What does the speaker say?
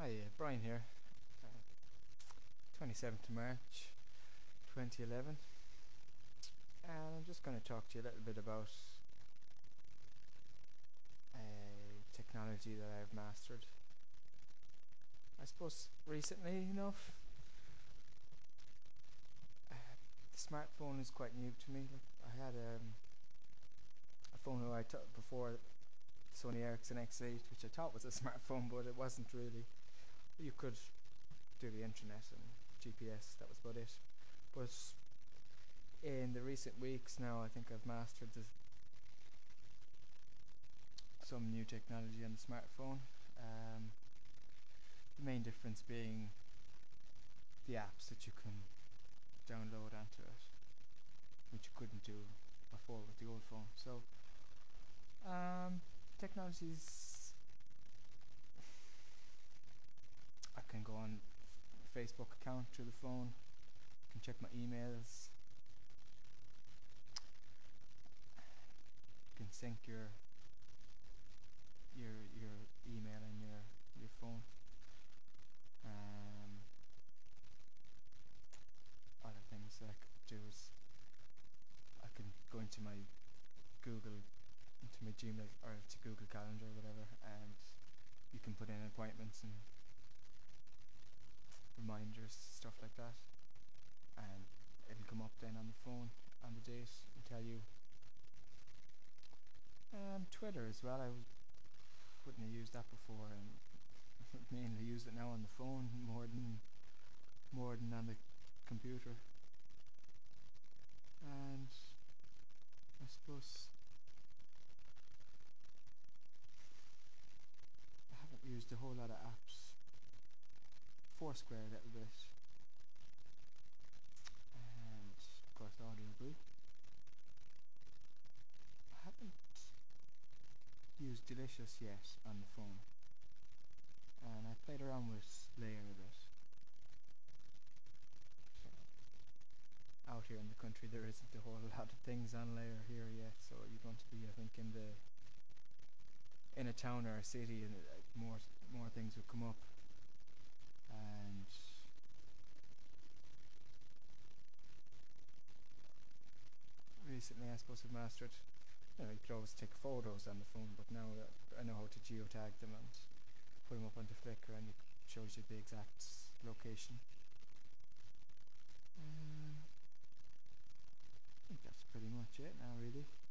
Hi, Brian here. 27th of March 2011, and I'm just going to talk to you a little bit about technology that I've mastered. I suppose recently enough, the smartphone is quite new to me. I had a phone that I took before, Sony Ericsson X8, which I thought was a smartphone, but it wasn't really. You could do the internet and GPS, that was about it. But in the recent weeks now, I think I've mastered some new technology on the smartphone. The main difference being the apps that you can download onto it, which you couldn't do before with the old phone. So technologies, I can go on Facebook account through the phone, I can check my emails, you can sync your email and your phone. Other things that I could do is I can go into my Gmail or to Google Calendar or whatever, and you can put in appointments and reminders, stuff like that, and it'll come up then on the phone on the date and tell you. Twitter as well, I wouldn't have used that before, and mainly use it now on the phone more than on the computer. And I suppose I haven't used a whole lot of apps. Foursquare a little bit, and of course Audible. I haven't used Delicious yet on the phone, and I played around with Layer a bit. Out here in the country there isn't a whole lot of things on Layer here yet, so you're going to be, I think, in a town or a city, and more things will come up. And recently I suppose I've mastered, you could always take photos on the phone, but now I know how to geotag them and put them up onto Flickr, and it shows you the exact location. I think that's pretty much it now, really.